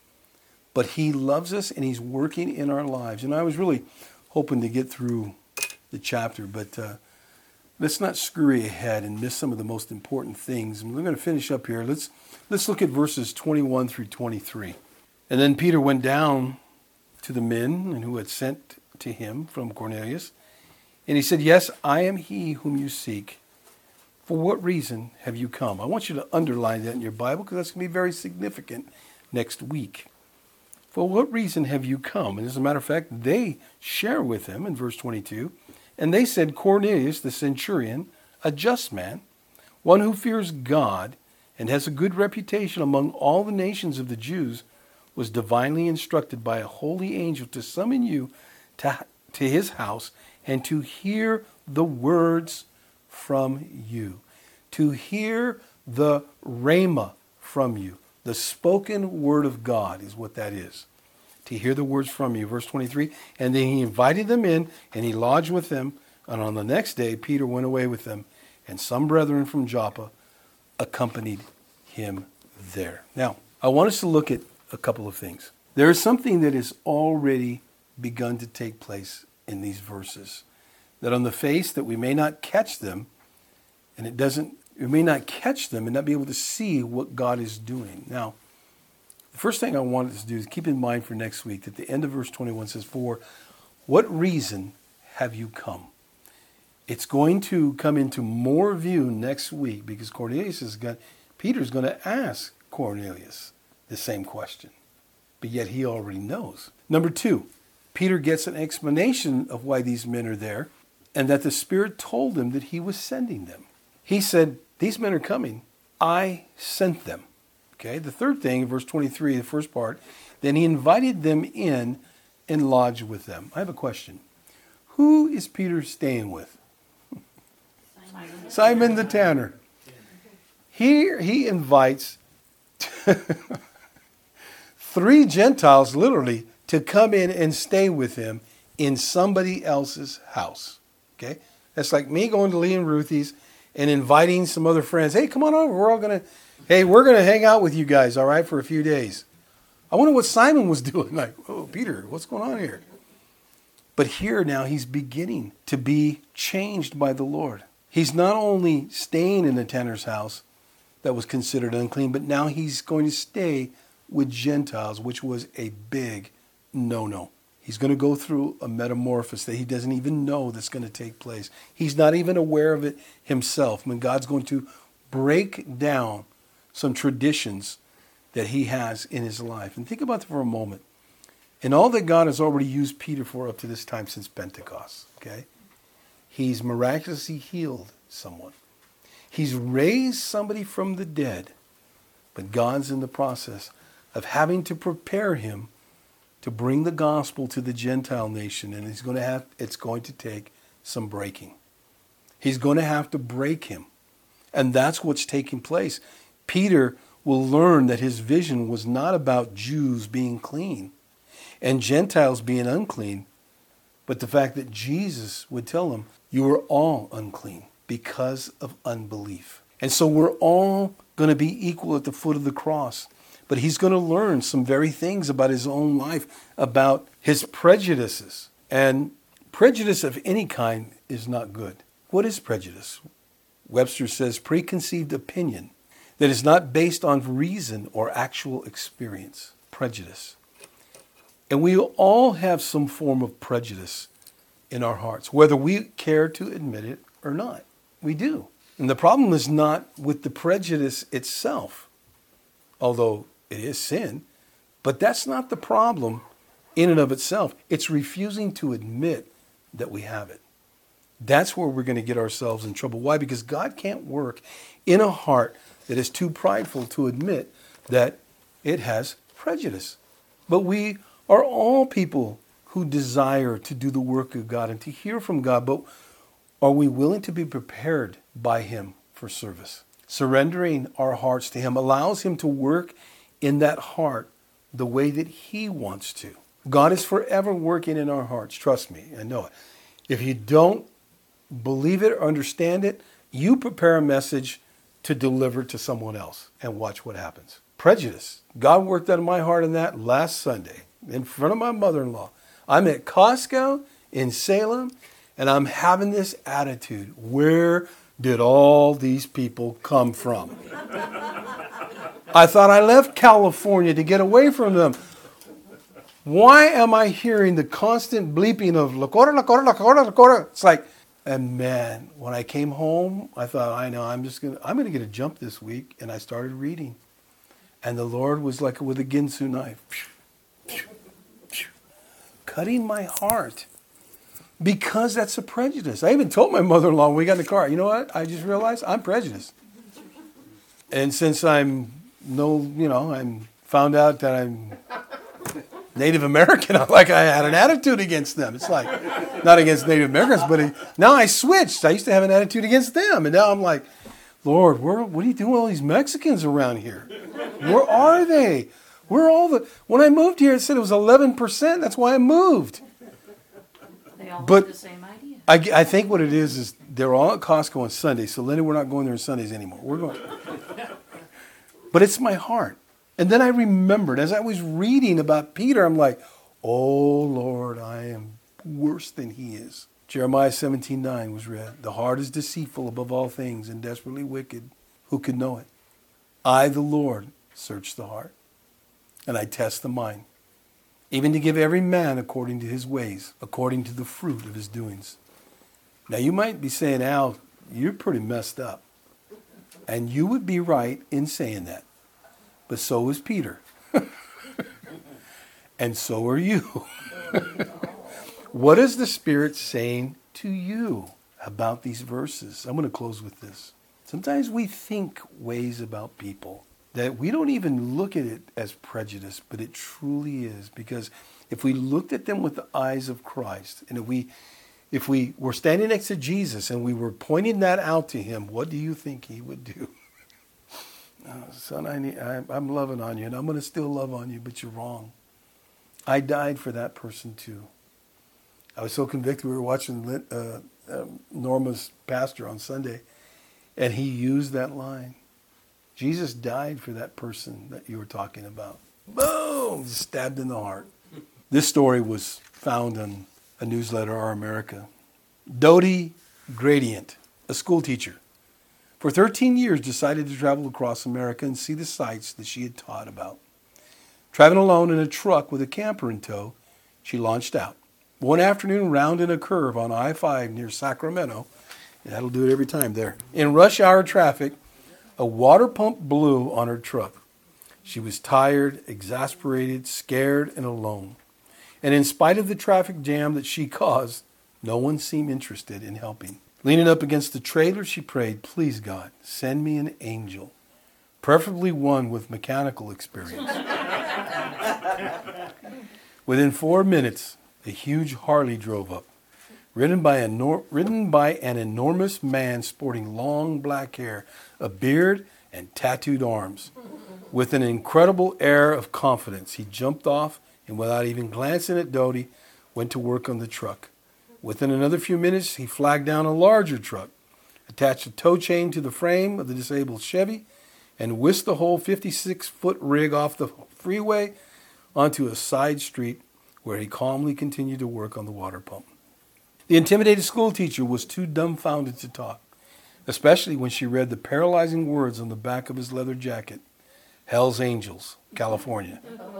But he loves us and he's working in our lives. And I was really hoping to get through the chapter, but let's not scurry ahead and miss some of the most important things. And we're going to finish up here. Let's look at verses 21 through 23. And then Peter went down to the men and who had sent to him from Cornelius. And he said, yes, I am he whom you seek. For what reason have you come? I want you to underline that in your Bible because that's going to be very significant next week. For what reason have you come? And as a matter of fact, they share with him in verse 22. And they said, Cornelius, the centurion, a just man, one who fears God and has a good reputation among all the nations of the Jews, was divinely instructed by a holy angel to summon you to his house and to hear the words from you. To hear the rhema from you. The spoken word of God is what that is. To hear the words from you. Verse 23, and then he invited them in and he lodged with them. And on the next day, Peter went away with them, and some brethren from Joppa accompanied him there. Now, I want us to look at a couple of things. There is something that has already begun to take place in these verses. That on the face that we may not catch them, and we may not catch them and not be able to see what God is doing. Now, the first thing I wanted us to do is keep in mind for next week that the end of verse 21 says, for what reason have you come? It's going to come into more view next week because Peter's going to ask Cornelius the same question. But yet he already knows. Number 2, Peter gets an explanation of why these men are there and that the Spirit told him that he was sending them. He said, these men are coming. I sent them. Okay, the third thing, in verse 23, the first part, then he invited them in and lodged with them. I have a question. Who is Peter staying with? Simon the tanner. Here he invites 3 Gentiles, literally, to come in and stay with him in somebody else's house. Okay? That's like me going to Lee and Ruthie's and inviting some other friends. Hey, come on over. We're going to hang out with you guys, all right, for a few days. I wonder what Simon was doing. Like, oh, Peter, what's going on here? But here now he's beginning to be changed by the Lord. He's not only staying in the tanner's house that was considered unclean, but now he's going to stay with Gentiles, which was a big no-no. He's going to go through a metamorphosis that he doesn't even know that's going to take place. He's not even aware of it himself. When God's going to break down some traditions that he has in his life. And think about it for a moment. And all that God has already used Peter for up to this time since Pentecost, okay? He's miraculously healed someone. He's raised somebody from the dead. But God's in the process of having to prepare him to bring the gospel to the Gentile nation. And it's going to take some breaking. He's going to have to break him. And that's what's taking place. Peter will learn that his vision was not about Jews being clean and Gentiles being unclean, but the fact that Jesus would tell him, you are all unclean because of unbelief. And so we're all going to be equal at the foot of the cross. But he's going to learn some very things about his own life, about his prejudices. And prejudice of any kind is not good. What is prejudice? Webster says preconceived opinion that is not based on reason or actual experience. Prejudice. And we all have some form of prejudice in our hearts, whether we care to admit it or not. We do. And the problem is not with the prejudice itself, although it is sin, but that's not the problem in and of itself. It's refusing to admit that we have it. That's where we're going to get ourselves in trouble. Why? Because God can't work in a heart that is too prideful to admit that it has prejudice. But we are all people who desire to do the work of God and to hear from God. But are we willing to be prepared by him for service? Surrendering our hearts to him allows him to work in that heart the way that he wants to. God is forever working in our hearts. Trust me, I know it. If you don't believe it or understand it, you prepare a message to deliver to someone else and watch what happens. Prejudice. God worked out of my heart in that last Sunday in front of my mother-in-law. I'm at Costco in Salem and I'm having this attitude. Where did all these people come from? I thought I left California to get away from them. Why am I hearing the constant bleeping of Lakota, Lakota, Lakota, Lakota? It's like, and man, when I came home, I thought, I know, I'm going to get a jump this week. And I started reading. And the Lord was like with a Ginsu knife, cutting my heart. Because that's a prejudice. I even told my mother-in-law when we got in the car, you know what? I just realized I'm prejudiced. And since I'm found out that I'm Native American, I had an attitude against them. It's like, not against Native Americans, but now I switched. I used to have an attitude against them. And now I'm like, Lord, what are you doing with all these Mexicans around here? Where are they? When I moved here, it said it was 11%. That's why I moved. They all But have the same idea. I think what it is they're all at Costco on Sunday. So Linda, we're not going there on Sundays anymore. We're going. But it's my heart. And then I remembered, as I was reading about Peter, I'm like, oh, Lord, I am worse than he is. Jeremiah 17:9 was read. The heart is deceitful above all things and desperately wicked. Who can know it? I, the Lord, search the heart, and I test the mind, even to give every man according to his ways, according to the fruit of his doings. Now, you might be saying, Al, you're pretty messed up. And you would be right in saying that. But so is Peter. And so are you. What is the Spirit saying to you about these verses? I'm going to close with this. Sometimes we think ways about people that we don't even look at it as prejudice, but it truly is. Because if we looked at them with the eyes of Christ, and if we were standing next to Jesus and we were pointing that out to him, what do you think he would do? Son, I'm loving on you, and I'm going to still love on you, but you're wrong. I died for that person too. I was so convicted. We were watching Norma's pastor on Sunday, and he used that line. Jesus died for that person that you were talking about. Boom! Stabbed in the heart. This story was found in a newsletter, Our America. Dodie Gradient a school teacher. For 13 years, decided to travel across America and see the sights that she had taught about. Traveling alone in a truck with a camper in tow, she launched out. One afternoon, rounding a curve on I-5 near Sacramento, and that'll do it every time there, in rush hour traffic, a water pump blew on her truck. She was tired, exasperated, scared, and alone. And in spite of the traffic jam that she caused, no one seemed interested in helping. Leaning up against the trailer, she prayed, "Please, God, send me an angel, preferably one with mechanical experience." Within 4 minutes, a huge Harley drove up, ridden by an enormous man sporting long black hair, a beard, and tattooed arms. With an incredible air of confidence, he jumped off and, without even glancing at Dodie, went to work on the truck. Within another few minutes, he flagged down a larger truck, attached a tow chain to the frame of the disabled Chevy, and whisked the whole 56-foot rig off the freeway onto a side street where he calmly continued to work on the water pump. The intimidated school teacher was too dumbfounded to talk, especially when she read the paralyzing words on the back of his leather jacket, "Hell's Angels, California."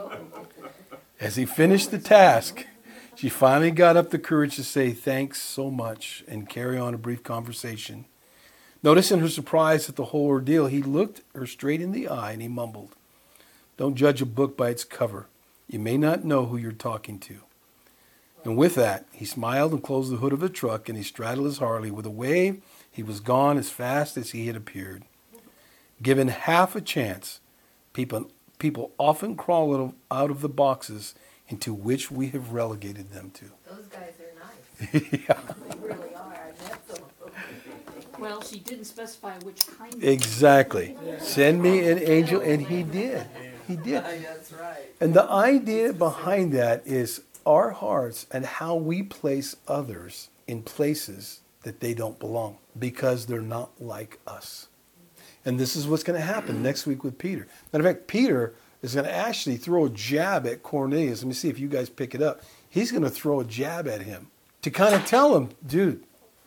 As he finished the task, she finally got up the courage to say thanks so much and carry on a brief conversation. Noticing her surprise at the whole ordeal, he looked her straight in the eye and he mumbled, "Don't judge a book by its cover. You may not know who you're talking to." And with that, he smiled and closed the hood of the truck, and he straddled his Harley. With a wave, he was gone as fast as he had appeared. Given half a chance, people often crawl out of the boxes into which we have relegated them to. Those guys are nice. Yeah. They really are. I met some of them. Well, she didn't specify which kind. Exactly. Send me an angel, and he did. He did. That's right. And the idea behind that is our hearts and how we place others in places that they don't belong because they're not like us. And this is what's going to happen next week with Peter. Matter of fact, Peter is going to actually throw a jab at Cornelius. Let me see if you guys pick it up. He's going to throw a jab at him to kind of tell him, dude,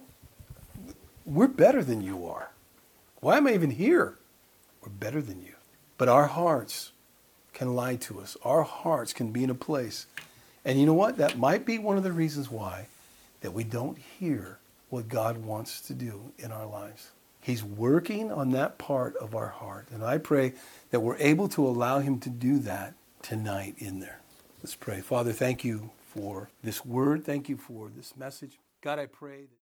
we're better than you are. Why am I even here? We're better than you. But our hearts can lie to us. Our hearts can be in a place. And you know what? That might be one of the reasons why that we don't hear what God wants to do in our lives. He's working on that part of our heart. And I pray that we're able to allow him to do that tonight in there. Let's pray. Father, thank you for this word. Thank you for this message. God, I pray that